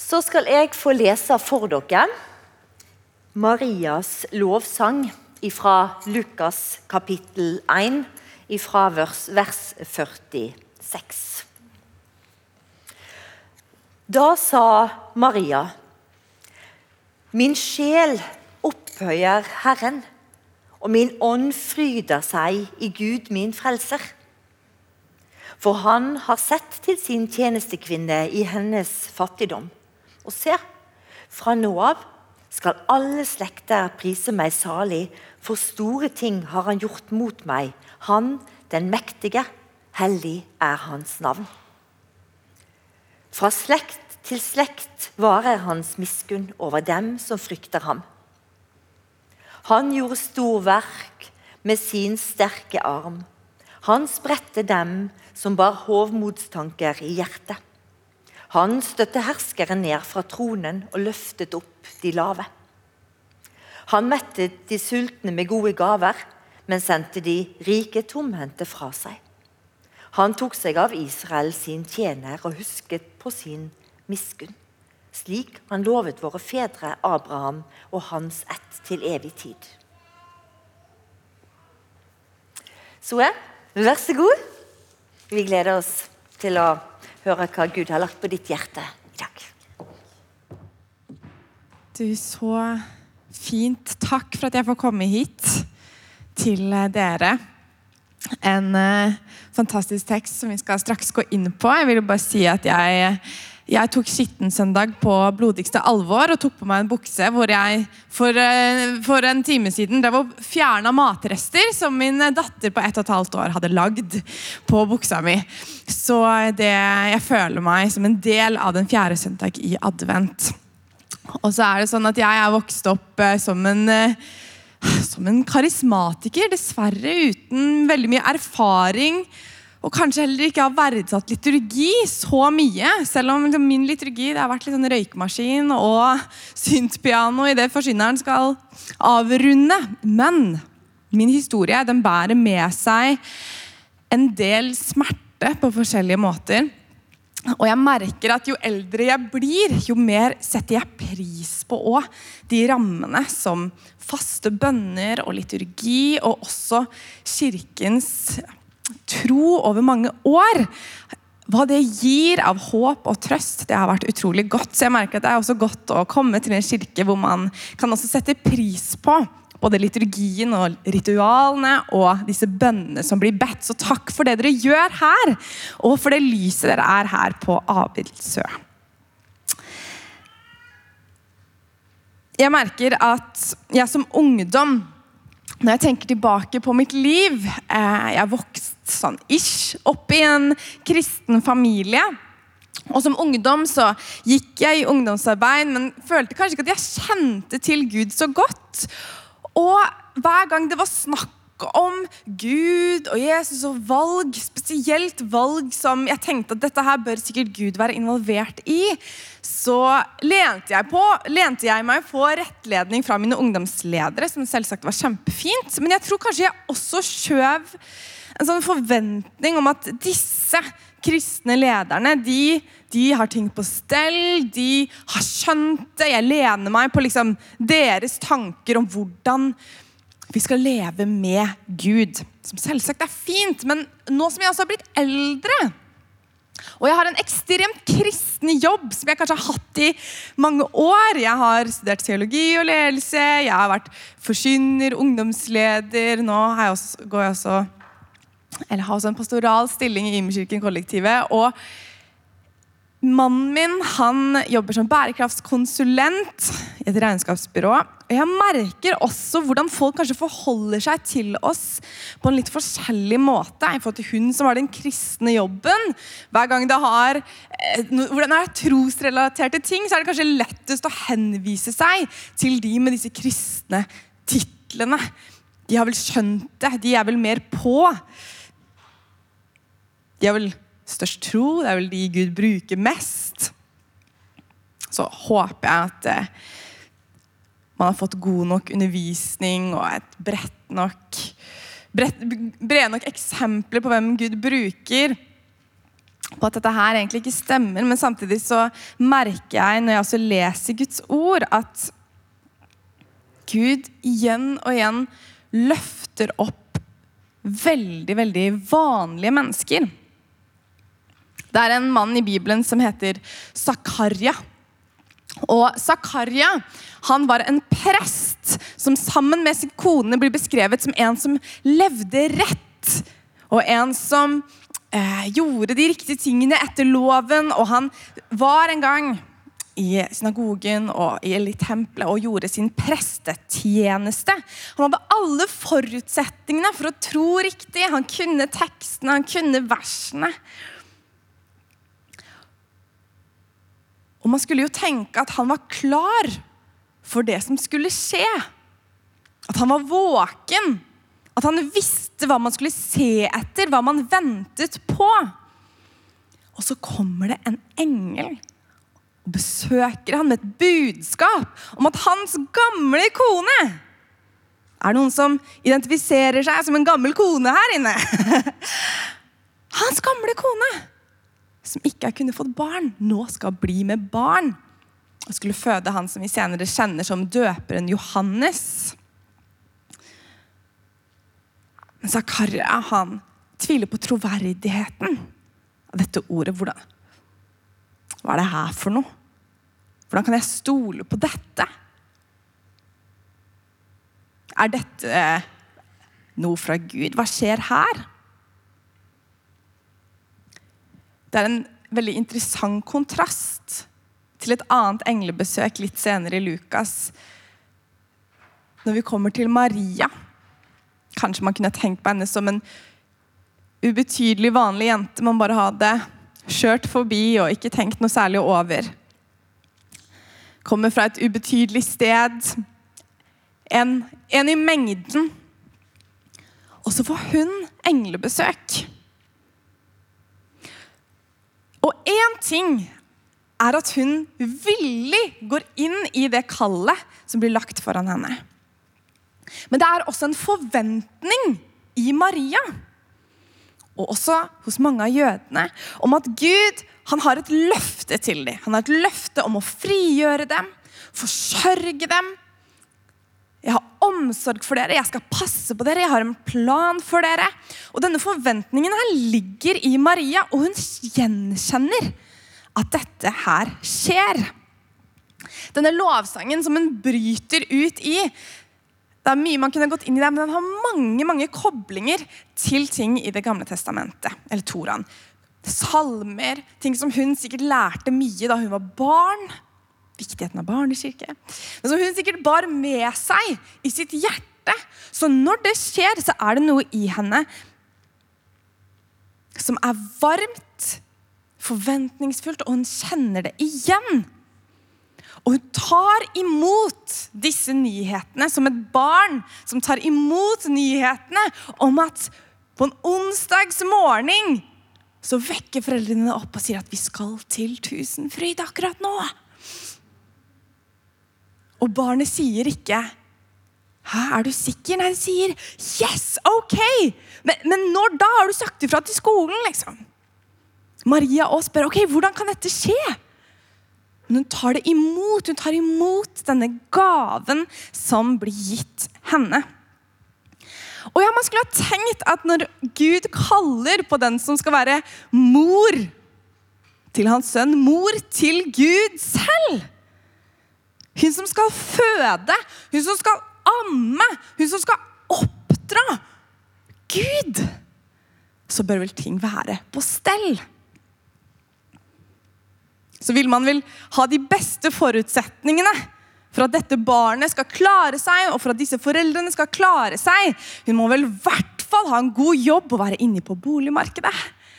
Så skal jeg få lese for dere Marias lovsang fra Lukas kapittel 1, fra vers 46. Da sa Maria: Min sjel opphøyer Herren, og min ånd fryder seg i Gud min frelser. For han har sett til sin tjenestekvinne i hennes fattigdom. Og se, fra nå av skal alle slekter prise meg salig, for store ting har han gjort mot meg. Han, den mektige, hellig er hans navn. Fra slekt til slekt varer hans miskunn over dem som frykter ham. Han gjorde storverk med sin sterke arm. Han spredte dem som bar hovmodstanker i hjertet. Han støtte herskere ned fra tronen og løftet opp de lave. Han mettet de sultne med gode gaver, men sendte de rike tomhendte fra seg. Han tok seg av Israel sin tjener og husket på sin miskunn, slik han lovet våre fedre Abraham og hans ett til evig tid. Så vær så god. Vi gleder oss til å høre hva Gud har lagt på ditt hjerte i dag. Du, så fint. Takk for at jeg får komme hit til dere. En fantastisk tekst som vi skal straks gå inn på. Jeg vil bare si at jeg tok skittensøndag på blodigste alvor og tok på meg en bukse hvor jeg for en time siden drev og fjernet matrester som min datter på 1,5 år hadde lagd på buksa mi. Så jeg føler meg som en del av den 4. søndag i advent. Og så det sånn at jeg vokst opp som en karismatiker, dessverre uten veldig mye erfaring, og kanskje heller ikke har verdsatt liturgi så mye, selv om min liturgi det har vært litt sånn røykmaskin og syntpiano i det forsynneren skal avrunde. Men min historie, den bærer med seg en del smerte på forskjellige måter. Og jeg merker at jo eldre jeg blir, jo mer setter jeg pris på også de rammene som faste bønner og liturgi, og også kirkens tro over mange år. Hva det gir av håp og trøst, det har vært utrolig godt. Så jeg merker at det også godt å komme til en kirke hvor man kan også sette pris på både liturgien og ritualene og disse bønnene som blir bedt. Så takk for det dere gjør her, og for det lyset dere her på Abildsø. Jeg merker at jeg som ungdom, når jeg tenker tilbake på mitt liv, jeg vokste sånn opp i en kristen familie. Og som ungdom så gikk jeg i ungdomsarbeid, men følte kanskje ikke at jeg kjente til Gud så godt. Og hver gang det var snakk om Gud og Jesus og valg, spesielt valg som jeg tenkte at dette her bør sikkert Gud være involvert i, så lente jeg meg på rettledning fra mine ungdomsledere, som selvsagt var kjempefint, men jeg tror kanskje jeg også skjøv en sånn forventning om at disse kristne lederne, de har ting på stell, de har skjønt det, jeg lener meg på liksom deres tanker om hvordan vi skal leve med Gud, som selvsagt fint, men nå som jeg også har blitt eldre, og jeg har en ekstremt kristen jobb som jeg kanskje har hatt i mange år. Jeg har studert teologi og ledelse, jeg har vært forkynner, ungdomsleder, nå har jeg har også en pastoral stilling i Imekirken kollektivet, og mannen min, han jobber som bærekraftskonsulent i et regnskapsbyrå, og jeg merker også hvordan folk kanskje forholder seg til oss på en litt forskjellig måte. I forhold til hun som har den kristne jobben, hver gang det har hvordan det trosrelaterte ting, så det kanskje lettest å henvise seg til de med disse kristne titlene. De har vel skjønt det, de vel mer på. De har vel størst tro, det vel de Gud bruker mest. Så håper jeg at man har fått god nok undervisning og et brede nok eksempler på hvem Gud bruker. på at dette her egentlig ikke stemmer, men samtidig så merker jeg når jeg også leser Guds ord at Gud igjen og igjen løfter opp veldig, veldig vanlige mennesker. Det en mann i Bibelen som heter Zakaria. Og Zakaria, han var en prest som sammen med sin kone blir beskrevet som en som levde rett, og en som gjorde de riktige tingene etter loven, og han var en gang i synagogen og i tempelet og gjorde sin prestetjeneste. Han hadde alle forutsetningene for å tro riktig. Han kunne tekstene, han kunne versene. Og man skulle jo tenke at han var klar for det som skulle skje. At han var våken. At han visste hva man skulle se etter, hva man ventet på. Og så kommer det en engel og besøker han med et budskap om at hans gamle kone, det noen som identifiserer seg som en gammel kone her inne? Hans gamle kone, som ikke har kunnet fått barn, nå skal bli med barn. Og skulle føde han som vi senere kjenner som døperen Johannes. Men Zakaria, han tviler på troverdigheten av dette ordet. Hva det her for noe? Hvordan kan jeg stole på dette? Dette noe fra Gud? Hva skjer her? Det en veldig interessant kontrast til et annet englebesøk litt senere i Lukas. Når vi kommer til Maria, kanskje man kunne tenkt på henne som en ubetydelig vanlig jente man bare hadde kjørt forbi og ikke tenkt noe særlig over. Kommer fra et ubetydelig sted, en i mengden. Og så får hun englebesøk. Og en ting at hun villig går inn i det kallet som blir lagt foran henne. Men det også en forventning i Maria, og også hos mange av jødene, om at Gud, han har et løfte til dem. Han har et løfte om å frigjøre dem, forsørge dem. Jeg har omsorg for dere, jeg skal passe på dere, jeg har en plan for dere. Og denne forventningen her ligger i Maria, og hun gjenkjenner at dette her skjer. Denne lovsangen som hun bryter ut i, det mye man kunne gått inn i det, men den har mange koblinger til ting i det gamle testamentet, eller Toraen. Salmer, ting som hun sikkert lærte mye da hun var barn, viktigheten av barnekirke, men som hun sikkert bar med seg i sitt hjerte. Så når det skjer, så det noe i henne som varmt, forventningsfullt, og hun kjenner det igjen. Og hun tar imot disse nyhetene som et barn som tar imot nyhetene om at på en onsdags morgen så vekker foreldrene opp og sier at vi skal til Tusenfryd akkurat nå. Og barnet sier ikke, hæ, du sikker? Nei, det sier, yes, ok. Men når da har du sagt ifra til skolen, liksom? Maria også spør, ok, hvordan kan dette skje? Men hun tar imot denne gaven som blir gitt henne. Og ja, man skulle ha tenkt at når Gud kaller på den som skal være mor til hans sønn, mor til Gud selv, hun som skal føde, hun som skal amme, hun som skal oppdra Gud, så bør vel ting være på stell. Så vil man vel ha de beste forutsetningene for at dette barnet skal klare seg, og for at disse foreldrene skal klare seg. Hun må vel I hvert fall ha en god jobb og være inne på boligmarkedet.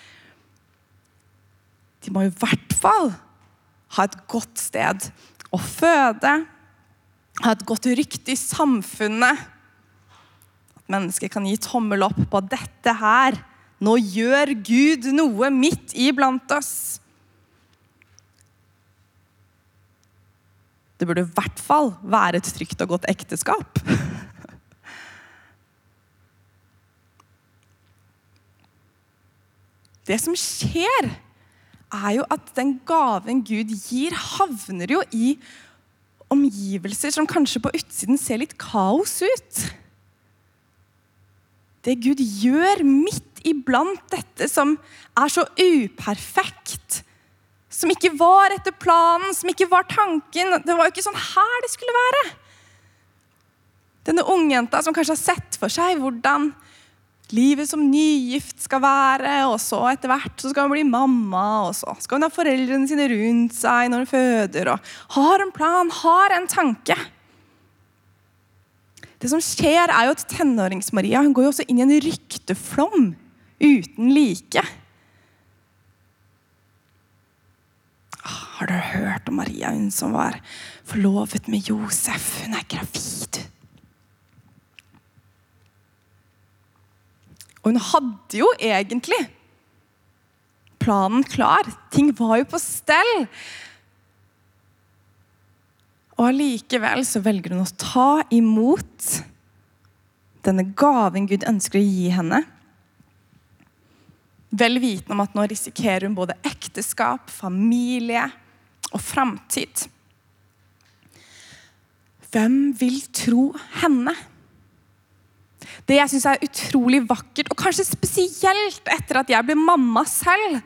De må I hvert fall ha et godt sted å føde, ha et godt rykte I samfunnet. At mennesker kan gi tommel opp på dette her. Nå gjør Gud noe midt I blant oss. Det burde I hvert fall være et trygt og godt ekteskap. Det som skjer jo at den gaven Gud gir havner jo i omgivelser som kanskje på utsiden ser litt kaos ut. Det Gud gjør midt iblant dette som så uperfekt, som ikke var etter planen, som ikke var tanken. Det var jo ikke sånn her det skulle være. Denne ungjenta som kanskje har sett for seg hvordan livet som nygift skal være, og så etter hvert så skal hun bli mamma, og så skal hun ha foreldrene sine rundt seg når hun føder, og har en plan, har en tanke. Det som skjer jo at tenårings-Maria, hun går jo også inn i en rykteflom uten like. Har dere hørt om Maria, hun som var forlovet med Josef? Hun gravid. Og hun hadde jo egentlig planen klar. Ting var jo på stell. Og allikevel så velger hun å ta imot denne gaven Gud ønsker å gi henne. Vel vitende om at nå risikerer hun både ekteskap, familie og fremtid. Hvem vil tro henne? Det jeg synes utrolig vakkert, og kanskje spesielt etter at jeg ble mamma selv,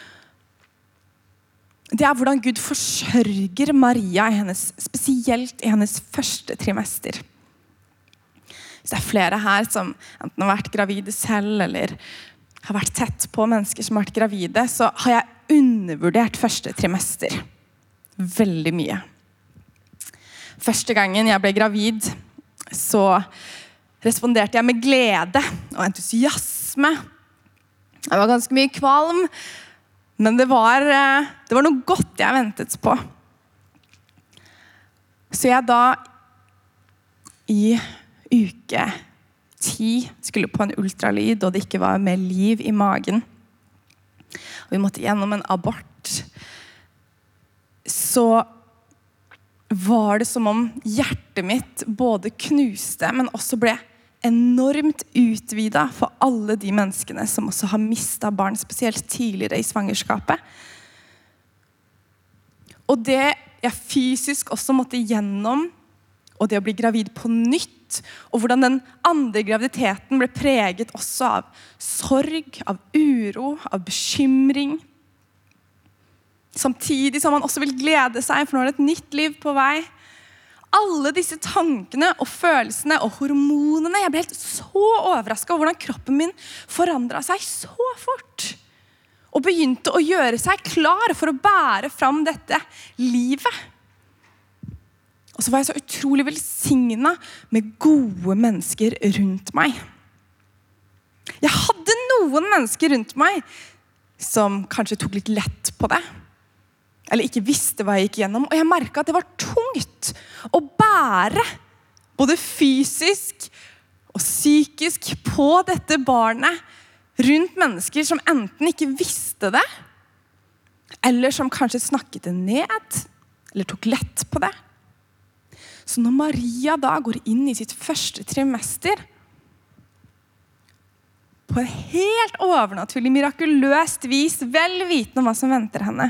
det hvordan Gud forsørger Maria, spesielt i hennes første trimester. Hvis det flere her som enten har vært gravide selv, eller har vært tett på mennesker som har vært gravide, så har jeg undervurdert første trimester. Veldig mye. Første gangen jeg ble gravid, så responderte jeg med glede og entusiasme. Jeg var ganske mye kvalm, men det var noe godt jeg ventet på. Så jeg da i uke 10 skulle på en ultralyd, og det ikke var mer liv i magen. Og vi måtte gjennom en abort. Så var det som om hjertet mitt både knuste, men også ble enormt utvidet for alle de menneskene som også har mistet barn, spesielt tidligere i svangerskapet. Og det jeg fysisk også måtte gjennom, og det å bli gravid på nytt, og hvordan den andre graviditeten ble preget også av sorg, av uro, av bekymring. Samtidig som man også vil glede seg, for nå det et nytt liv på vei. Alle disse tankene og følelsene og hormonene, jeg ble helt så overrasket over hvordan kroppen min forandret seg så fort. Og begynte å gjøre seg klar for å bære fram dette livet. Og så var jeg så utrolig velsignet med gode mennesker rundt meg. Jeg hadde noen mennesker rundt meg som kanskje tok litt lett på det, eller ikke visste hva jeg gikk gjennom, og jeg merket at det var tungt å bære både fysisk og psykisk på dette barnet rundt mennesker som enten ikke visste det, eller som kanskje snakket det ned, eller tok lett på det. Så når Maria da går inn i sitt første trimester, på et helt overnaturlig, mirakuløst vis, vel vitende om hva som venter henne,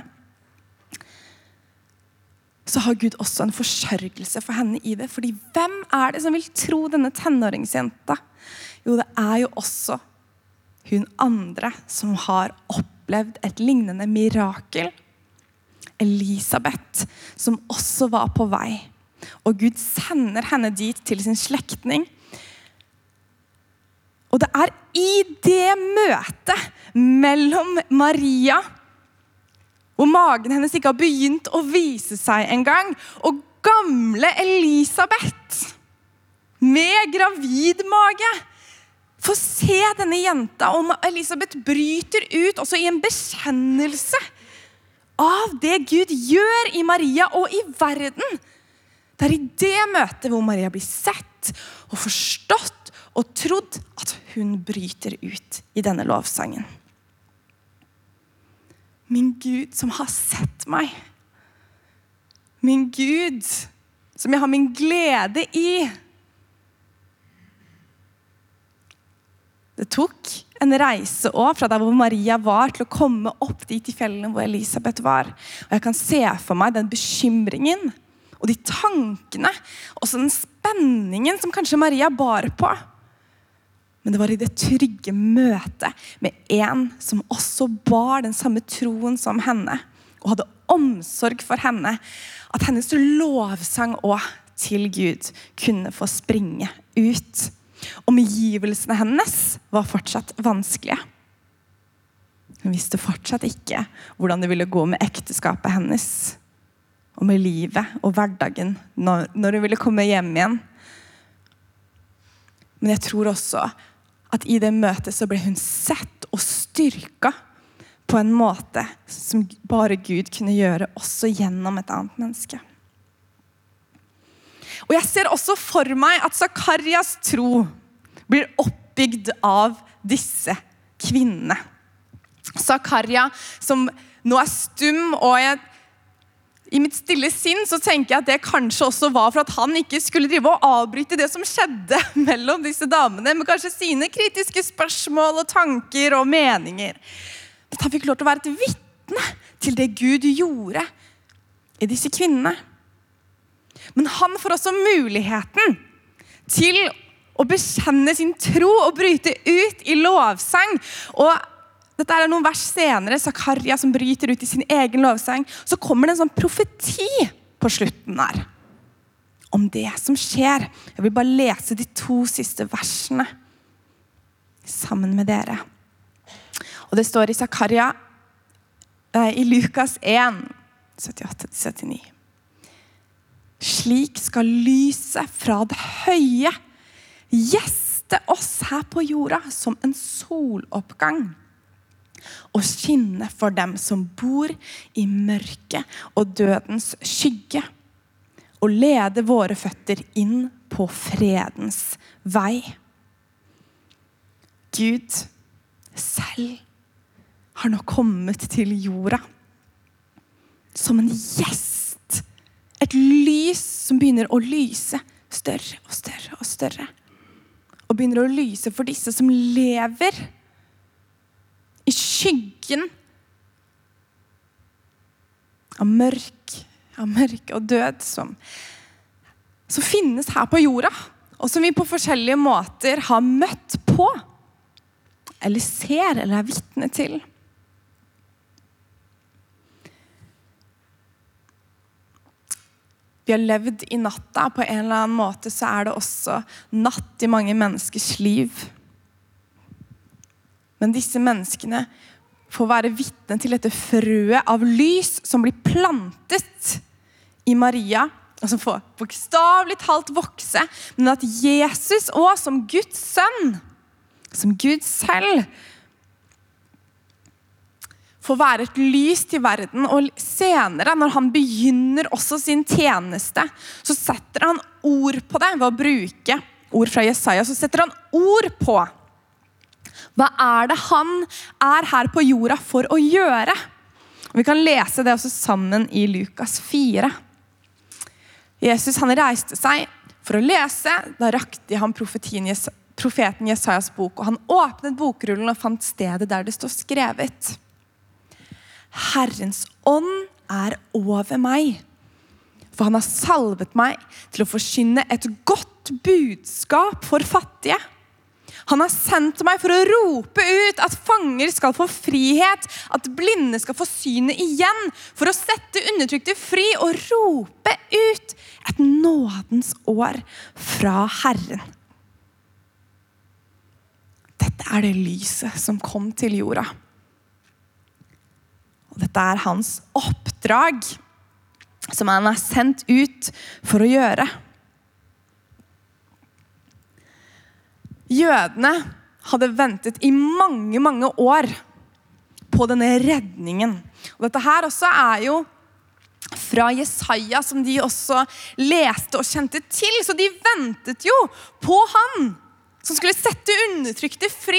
så har Gud også en forsørgelse for henne i det. Fordi hvem det som vil tro denne tenåringsjenta? Jo, det jo også hun andre som har opplevd et lignende mirakel. Elisabeth, som også var på vei. Og Gud sender henne dit til sin slektning. Og det i det møtet mellom Maria, hvor magen hennes ikke har begynt å vise seg en gang, og gamle Elisabeth med gravid mage. Få se denne jenta, og Elisabeth bryter ut også i en bekjennelse av det Gud gjør i Maria og i verden. Det i det møtet hvor Maria blir sett og forstått og trodd at hun bryter ut i denne lovsangen. Min Gud som har sett meg. Min Gud som jeg har min glede i. Det tok en reise også, fra der hvor Maria var, til å komme opp dit i fjellene hvor Elisabeth var. Og jeg kan se for meg den bekymringen, og de tankene, også den spenningen som kanskje Maria bar på. Men det var i det trygge møtet med en som også bar den samme troen som henne, og hadde omsorg for henne, at hennes lovsang også til Gud kunne få springe ut. Omgivelsene hennes var fortsatt vanskelige. Hun visste fortsatt ikke hvordan det ville gå med ekteskapet hennes, og med livet og hverdagen når hun ville komme hjem igjen. Men jeg tror også at i det møtet så ble hun sett og styrket på en måte som bare Gud kunne gjøre også gjennom et annet menneske. Og jeg ser også for meg at Zakarias tro blir oppbygd av disse kvinnene. Zakaria som nå stum, og i mitt stille sinn så tenker jeg at det kanskje også var for at han ikke skulle drive og avbryte det som skjedde mellom disse damene, med kanskje sine kritiske spørsmål og tanker og meninger. At han fikk lov til å være et vitne til det Gud gjorde i disse kvinnene. Men han får også muligheten til å bekjenne sin tro og bryte ut i lovsang. Og dette er noen vers senere, Zakaria som bryter ut i sin egen lovsang. Så kommer det en sånn profeti på slutten der, om det som skjer. Jeg vil bare lese de 2 siste versene sammen med dere. Og det står i Zakaria, i Lukas 1, 78-79. Slik skal lyset fra det høye gjeste oss her på jorda som en soloppgang, og skinne for dem som bor i mørket og dødens skygge, og lede våre føtter inn på fredens vei. Gud selv har nå kommet til jorda som en gjest. Et lys som begynner å lyse større og større og større. Og begynner å lyse for disse som lever i skyggen av mørk og død som finnes her på jorda, og som vi på forskjellige måter har møtt på, eller ser, eller er vitne til. Vi har levd i natta, på en eller annen måte så er det også natt i mange menneskers liv. Men disse menneskene får være vitne til dette frøet av lys som blir plantet i Maria, og som får bokstavelig talt vokse, men at Jesus også som Guds sønn, som Gud selv, får være et lys til verden. Og senere, når han begynner også sin tjeneste, så setter han ord på det ved å bruke ord fra Jesaja. Så setter han ord på hva er det han er her på jorda for å gjøre. Og vi kan lese det også sammen i Lukas 4. Jesus han reiste seg for å lese, da rakte han profeten Jesajas bok, og han åpnet bokrullen og fant stedet der det står skrevet: Herrens ånd er over meg, for han har salvet meg til å forkynne et godt budskap for fattige. Han har sendt meg for å rope ut at fanger skal få frihet, at blinde skal få synet igjen, for å sette undertrykte fri og rope ut et nådens år fra Herren. Dette er det lyset som kom til jorda. Og dette er hans oppdrag, som han er sendt ut for å gjøre. Jødene hadde ventet i mange, mange år på denne redningen. Og dette her også er jo fra Jesaja, som de også leste og kjente til. Så de ventet jo på han, som skulle sette undertrykte fri.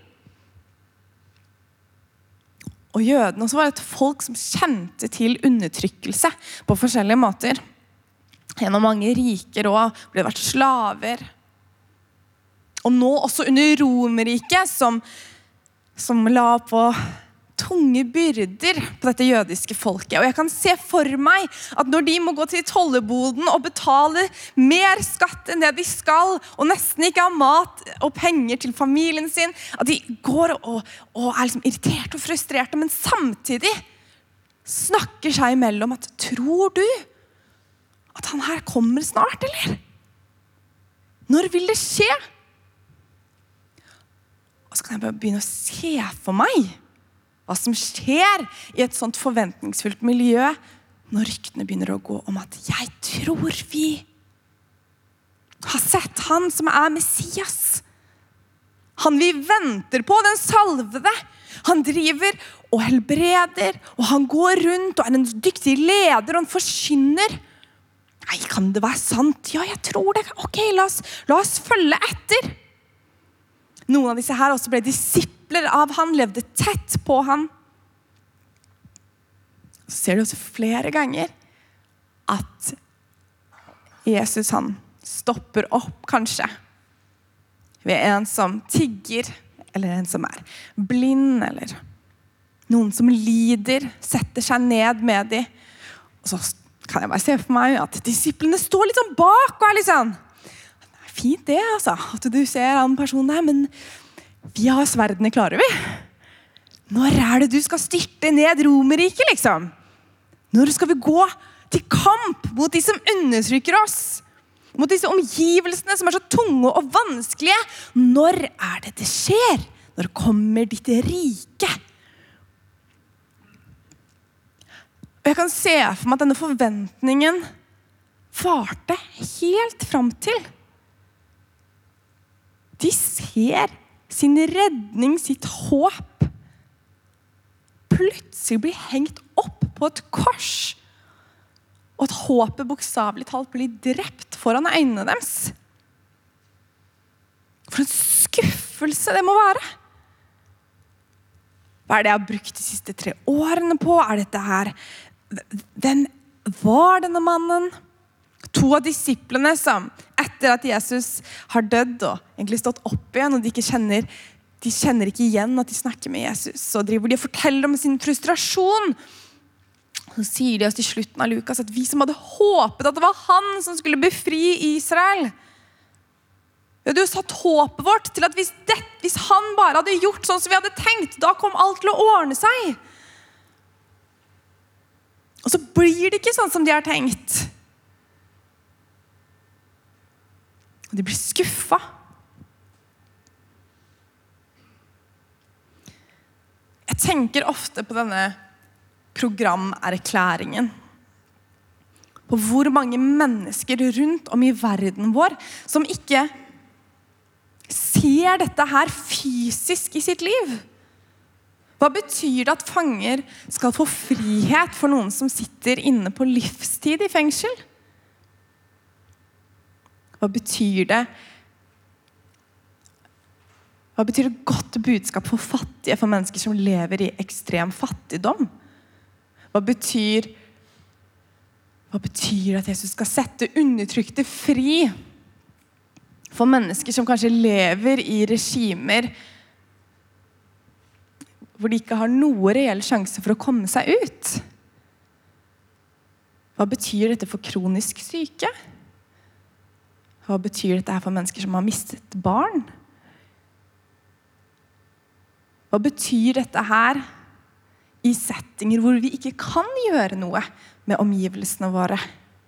Og jødene også var et folk som kjente til undertrykkelse på forskjellige måter. Gjennom mange riker også ble det vært slaver. Og nå også under Romerriket, som som la på tunge byrder på dette jødiske folket. Og jeg kan se for meg at når de må gå til tolleboden og betale mer skatt enn det de skal, og nesten ikke ha mat og penger til familien sin, at de går og liksom irriterte og frustrerte, men samtidig snakker seg imellom at tror du at han her kommer snart, eller? Når vil det skje? Og så kan jeg bare begynne å se for meg hva som skjer i et sånt forventningsfullt miljø når ryktene begynner å gå om at jeg tror vi har sett han som Messias. Han vi venter på, den salvede. Han driver og helbreder, og han går rundt og en dyktig leder, og han forkynner. Nei, kan det være sant? Ja, jeg tror det. Ok, la oss følge etter. Noen av disse her også ble disipler av han, levde tett på han. Så ser du også flere ganger at Jesus han stopper opp kanskje ved en som tigger, eller en som blind, eller noen som lider, setter seg ned med dem. Og så kan jeg bare se for meg at disiplene står litt sånn bak og litt sånn, fint det altså, at du ser en person der, men vi har sverdene klare vi. Når det du skal styrte ned Romerriket liksom? Når skal vi gå til kamp mot de som undertrykker oss? Mot disse omgivelsene som så tunge og vanskelige? Når det skjer? Når kommer ditt rike? Og jeg kan se for meg at denne forventningen varte helt frem til de ser sin redning, sitt håp plutselig blir hengt opp på et kors, og at håpet bokstavelig talt blir drept foran øynene deres. For en skuffelse det må være. Hva det jeg har brukt de siste 3 årene på? Dette her? Hvem var denne mannen? 2 av disiplene som etter at Jesus har dødd og egentlig stått opp igjen, og de kjenner ikke igjen at de snakker med Jesus, så driver de og forteller om sin frustrasjon. Så sier de oss til slutten av Lukas at vi som hadde håpet at det var han som skulle befri Israel, du har satt håpet vårt til at hvis han bare hadde gjort sånn som vi hadde tenkt, da kom alt til å ordne seg. Og så blir det ikke sånn som de har tenkt. Og de blir skuffet. Jeg tenker ofte på denne programerklæringen. På hvor mange mennesker rundt om i verden vår som ikke ser dette her fysisk i sitt liv. Hva betyr det at fanger skal få frihet for noen som sitter inne på livstid i fengsel? Hva betyr det godt budskap for fattige, for mennesker som lever i ekstrem fattigdom? Hva betyr det at Jesus skal sette undertrykte fri for mennesker som kanskje lever i regimer hvor de ikke har noe reell sjanse for å komme seg ut? Hva betyr dette for kronisk syke? Hva betyr dette for mennesker som har mistet barn? Hva betyr dette her i settinger hvor vi ikke kan gjøre noe med omgivelsene våre?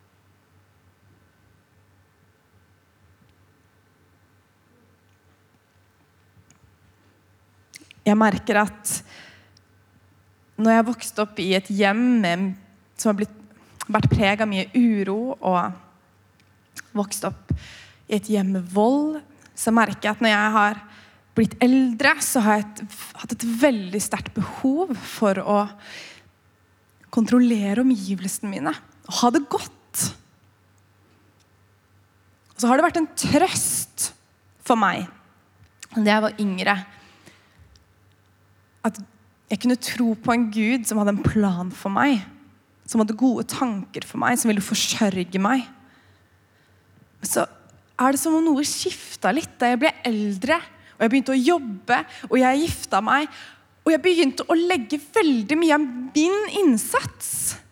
Jeg merker at når jeg vokste opp i et hjem som har vært preget av mye uro, og vokst opp i et hjem med vold, så merker jeg at når jeg har blitt eldre, så har jeg hatt et veldig sterkt behov for å kontrollere omgivelsene mine, og ha det godt. Og så har det vært en trøst for meg, da jeg var yngre, at jeg kunne tro på en Gud som hadde en plan for meg, som hadde gode tanker for meg, som ville forsørge meg. Men så det som om noe skiftet litt da jeg ble eldre, og jeg begynte å jobbe, og jeg gifta meg, og jeg begynte å legge veldig mye av min innsats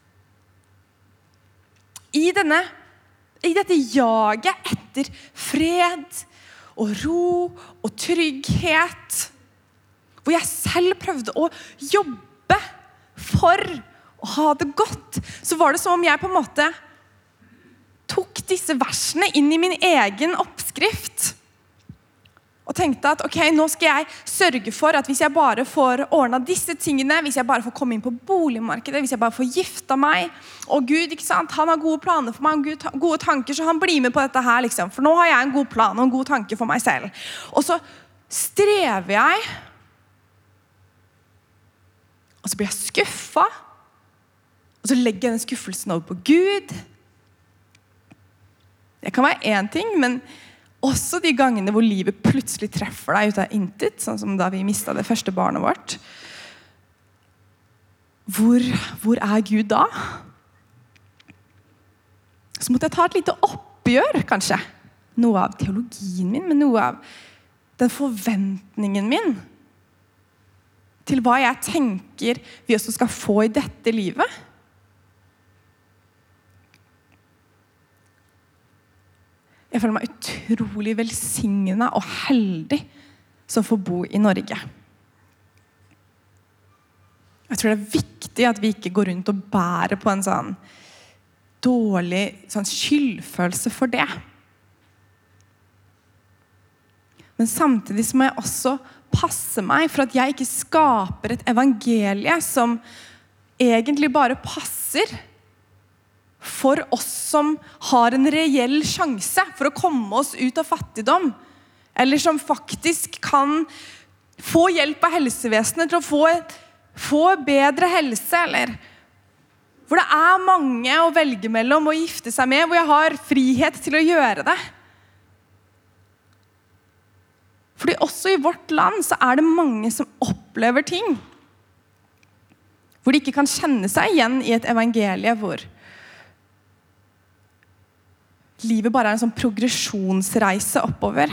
i dette jaget etter fred og ro og trygghet, hvor jeg selv prøvde å jobbe for å ha det godt. Så var det som om jeg på en måte tok disse versene inn i min egen oppskrift og tenkte at ok, nå skal jeg sørge for at hvis jeg bare får ordnet disse tingene, hvis jeg bare får komme inn på boligmarkedet, hvis jeg bare får gifta meg, og Gud, ikke sant, han har gode planer for meg, gode tanker, så han blir med på dette her, liksom. For nå har jeg en god plan og en god tanke for meg selv. Og så strever jeg, og så blir jeg skuffet, og så legger jeg den skuffelsen over på Gud. Det kan være en ting, men også de gangene hvor livet plutselig treffer deg ut av intet, sånn som da vi mistet det første barnet vårt. Hvor er Gud da? Så måtte jeg ta et lite oppgjør, kanskje. Noe av teologien min, men noe av den forventningen min til hva jeg tenker vi også skal få i dette livet. Jeg føler meg utrolig velsignet og heldig som får bo i Norge. Jeg tror det er viktig at vi ikke går rundt og bærer på en sånn dårlig skyldfølelse for det. Men samtidig så må jeg også passe meg for at jeg ikke skaper et evangelie som egentlig bare passer for oss som har en reell sjanse for å komme oss ut av fattigdom, eller som faktisk kan få hjelp av helsevesenet til å få bedre helse, eller hvor det er mange å velge mellom å gifte seg med, hvor jeg har frihet til å gjøre det. Fordi også i vårt land så er det mange som opplever ting hvor de ikke kan kjenne seg igjen i et evangelie hvor livet bare er en sånn progresjonsreise oppover.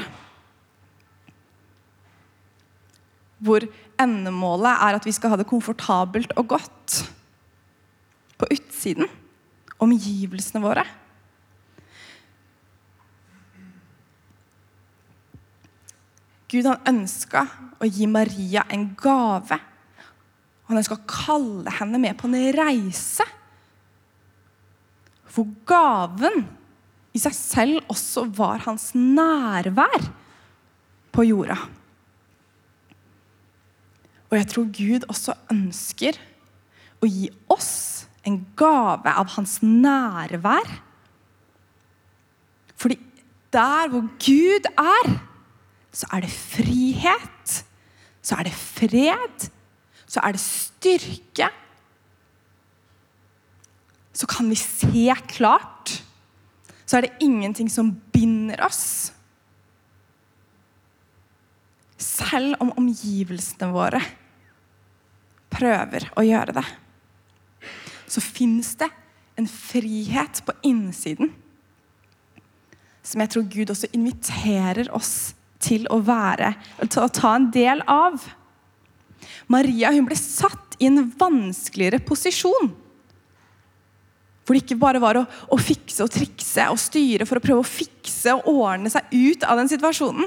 Hvor endemålet er at vi skal ha det komfortabelt og godt på utsiden, omgivelsene våre. Gud, han ønsket å gi Maria en gave. Han ønsket å kalle henne med på en reise. Hvor gaven i seg selv også var hans nærvær på jorda. Og jeg tror Gud også ønsker å gi oss en gave av hans nærvær. Fordi der hvor Gud er, så er det frihet, så er det fred, så er det styrke. Så kan vi se klart. Så er det ingenting som binder oss. Selv om omgivelsene våre prøver å gjøre det, så finnes det en frihet på innsiden som jeg tror Gud også inviterer oss til å ta en del av. Maria, hun ble satt i en vanskeligere posisjon, hvor det ikke bare var å fikse og trikse og styre for å prøve å fikse og ordne seg ut av den situasjonen.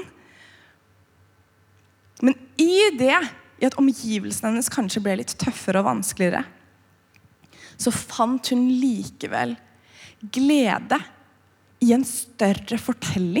Men i at omgivelsene hennes kanskje ble litt tøffere og vanskeligere, så fant hun likevel glede i en større fortelling.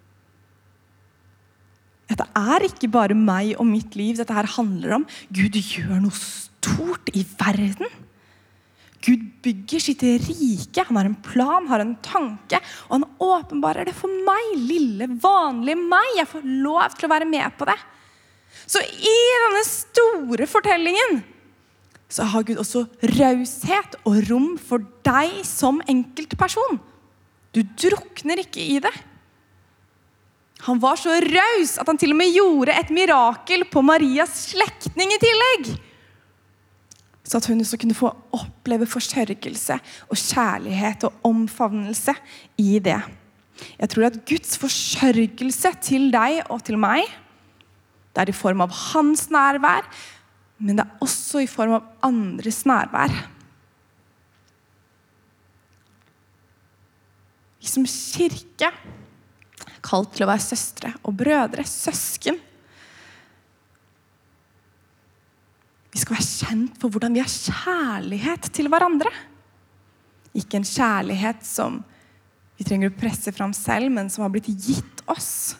Dette er ikke bare meg og mitt liv. Dette her handler om Gud gjør noe stort i verden. Gud bygger sitt rike. Han har en plan, har en tanke, og han åpenbarer det for meg, lille, vanlige meg. Jeg får lov til å være med på det. Så i denne store fortellingen så har Gud også raushet og rom for deg som enkeltperson. Du drukner ikke i det. Han var så raus at han til og med gjorde et mirakel på Marias slektning i tillegg. Så at hun også kunne få oppleve forsørgelse og kjærlighet og omfavnelse i det. Jeg tror at Guds forsørgelse til deg og til meg Det I form av hans nærvær, men det også I form av andres nærvær. Vi som kirke kalt til å være søstre og brødre, søsken. Vi skal være kjent for hvordan vi har kjærlighet til hverandre. Ikke en kjærlighet som vi trenger å presse fram selv, men som har blitt gitt oss.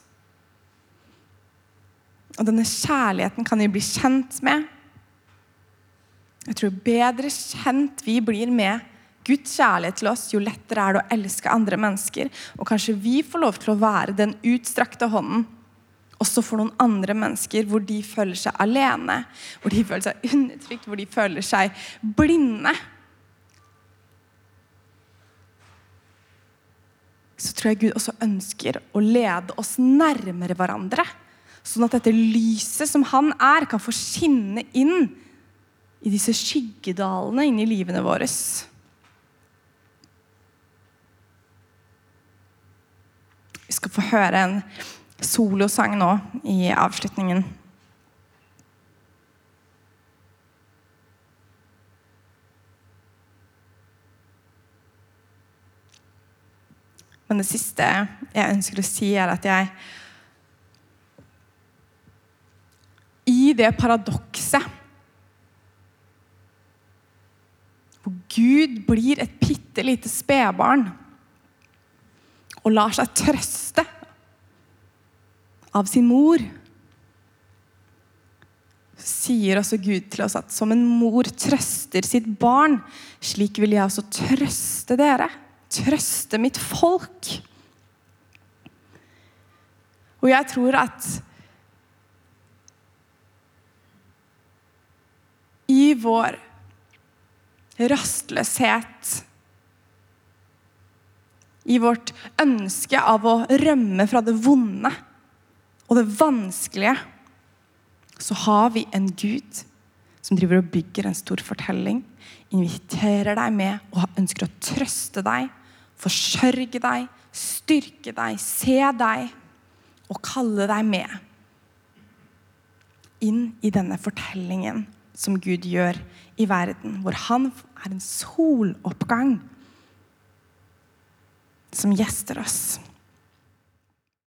Og denne kjærligheten kan vi bli kjent med. Jeg tror bedre kjent vi blir med Guds kjærlighet til oss, jo lettere det å elske andre mennesker. Og kanskje vi får lov til å være den utstrakte hånden, også for noen andre mennesker, hvor de føler seg alene, hvor de føler seg undertrykt, hvor de føler seg blinde. Så tror jeg Gud også ønsker å lede oss nærmere hverandre, sånn at dette lyset som han kan få skinne inn I disse skyggedalene inn I livene våre. Vi skal få høre en solosang nå I avslutningen. Men det siste jeg ønsker å si at jeg I det paradokset hvor Gud blir et pittelite spedbarn og lar seg trøste av sin mor, sier også Gud til oss at som en mor trøster sitt barn, slik vil jeg også trøste dere, trøste mitt folk. Og jeg tror at I vår rastløshet, I vårt ønske av å rømme fra det vonde og det vanskelige, så har vi en Gud som driver og bygger en stor fortelling, inviterer deg med og ønsker å trøste deg, forsørge deg, styrke deg, se deg og kalle deg med inn I denne fortellingen som Gud gjør I verden, hvor han en soloppgang som gjester oss.